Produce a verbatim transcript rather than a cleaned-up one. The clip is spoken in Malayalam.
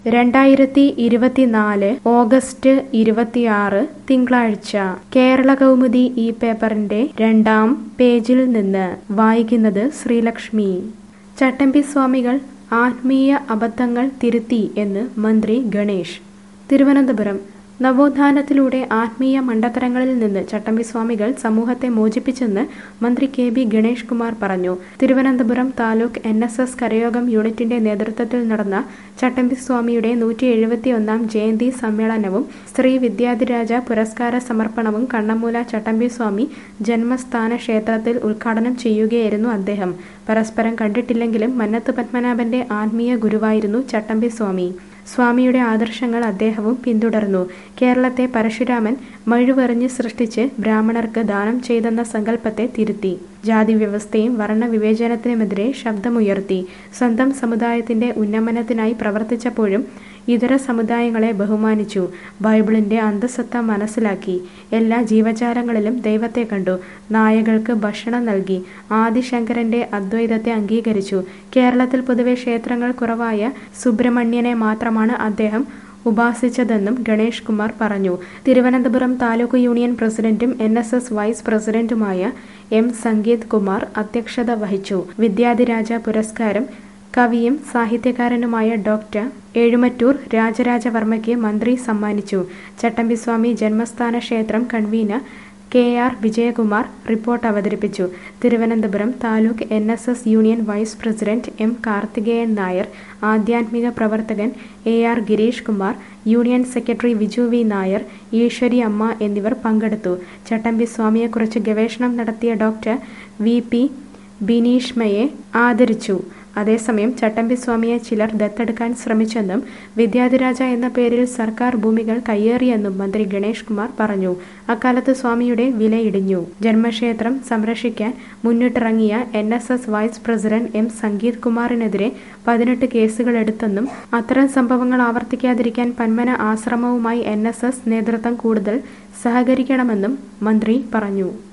രണ്ടായിരത്തി ഇരുപത്തിനാല് ഓഗസ്റ്റ് ഇരുപത്തിയാറ് തിങ്കളാഴ്ച കേരള കൗമുദി ഈ പേപ്പറിന്റെ രണ്ടാം പേജിൽ നിന്ന് വായിക്കുന്നത് ശ്രീലക്ഷ്മി. ചട്ടമ്പി സ്വാമികൾ ആത്മീയ അബദ്ധങ്ങൾ തിരുത്തി എന്ന് മന്ത്രി ഗണേഷ്. തിരുവനന്തപുരം നവോത്ഥാനത്തിലൂടെ ആത്മീയ മണ്ടത്തരങ്ങളിൽ നിന്ന് ചട്ടമ്പി സ്വാമികൾ സമൂഹത്തെ മോചിപ്പിച്ചെന്ന് മന്ത്രി കെ ബി ഗണേഷ് കുമാർ പറഞ്ഞു. Thiruvananthapuram taluk N S S കരയോഗം യൂണിറ്റിന്റെ നേതൃത്വത്തിൽ നടന്ന ചട്ടമ്പി സ്വാമിയുടെ നൂറ്റി എഴുപത്തി ഒന്നാം ജയന്തി സമ്മേളനവും ശ്രീ വിദ്യാധിരാജ പുരസ്കാര സമർപ്പണവും കണ്ണമൂല ചട്ടമ്പി സ്വാമി ജന്മസ്ഥാന ക്ഷേത്രത്തിൽ ഉദ്ഘാടനം ചെയ്യുകയായിരുന്നു അദ്ദേഹം. പരസ്പരം കണ്ടിട്ടില്ലെങ്കിലും മന്നത്ത് പത്മനാഭന്റെ ആത്മീയ ഗുരുവായിരുന്നു ചട്ടമ്പി സ്വാമി. സ്വാമിയുടെ ആദർശങ്ങൾ അദ്ദേഹവും പിന്തുടർന്നു. കേരളത്തെ പരശുരാമൻ മഴുവെറിഞ്ഞ് സൃഷ്ടിച്ച് ബ്രാഹ്മണർക്ക് ദാനം ചെയ്തെന്ന സങ്കല്പത്തെ തിരുത്തി. ജാതി വ്യവസ്ഥയും വർണ്ണവിവേചനത്തിനുമെതിരെ ശബ്ദമുയർത്തി. സ്വന്തം സമുദായത്തിന്റെ ഉന്നമനത്തിനായി പ്രവർത്തിച്ചപ്പോഴും ഇതര സമുദായങ്ങളെ ബഹുമാനിച്ചു. ബൈബിളിന്റെ അന്തഃസത്ത മനസ്സിലാക്കി. എല്ലാ ജീവജാലങ്ങളിലും ദൈവത്തെ കണ്ടു. നായകൾക്ക് ഭക്ഷണം നൽകി. ആദിശങ്കരന്റെ അദ്വൈതത്തെ അംഗീകരിച്ചു. കേരളത്തിൽ പൊതുവെ ക്ഷേത്രങ്ങൾ കുറവായ സുബ്രഹ്മണ്യനെ മാത്രമാണ് അദ്ദേഹം ഉപാസിച്ചതെന്നും ഗണേഷ് കുമാർ പറഞ്ഞു. തിരുവനന്തപുരം താലൂക്ക് യൂണിയൻ പ്രസിഡന്റും എൻ എസ് എസ് വൈസ് പ്രസിഡന്റുമായ എം സംഗീത് കുമാർ അധ്യക്ഷത വഹിച്ചു. വിദ്യാധിരാജ പുരസ്കാരം കവിയും സാഹിത്യകാരനുമായ ഡോക്ടർ എഴുമറ്റൂർ രാജരാജവർമ്മയ്ക്ക് മന്ത്രി സമ്മാനിച്ചു. ചട്ടമ്പിസ്വാമി ജന്മസ്ഥാന ക്ഷേത്രം convener K R Vijayakumar report അവതരിപ്പിച്ചു. Thiruvananthapuram taluk N S S union vice president M Karthikeyan Nair, ആധ്യാത്മിക പ്രവർത്തകൻ A R Girish Kumar, union secretary Viju V Nair, Eswari Amma എന്നിവർ പങ്കെടുത്തു. ചട്ടമ്പി സ്വാമിയെക്കുറിച്ച് ഗവേഷണം നടത്തിയ ഡോക്ടർ വി പി ബിനീഷ്മയെ ആദരിച്ചു. അതേസമയം ചട്ടമ്പി സ്വാമിയെ ചിലർ ദത്തെടുക്കാൻ ശ്രമിച്ചെന്നും വിദ്യാധിരാജ എന്ന പേരിൽ സർക്കാർ ഭൂമികൾ കയ്യേറിയെന്നും മന്ത്രി ഗണേഷ് കുമാർ പറഞ്ഞു. അക്കാലത്ത് സ്വാമിയുടെ വിലയിടിഞ്ഞു. ജന്മക്ഷേത്രം സംരക്ഷിക്കാൻ മുന്നിട്ടിറങ്ങിയ N S S vice president M Sangeeth കുമാറിനെതിരെ പതിനെട്ട് കേസുകളെടുത്തെന്നും അത്തരം സംഭവങ്ങൾ ആവർത്തിക്കാതിരിക്കാൻ പന്മന ആശ്രമവുമായി എൻ എസ് എസ് നേതൃത്വം കൂടുതൽ സഹകരിക്കണമെന്നും മന്ത്രി പറഞ്ഞു.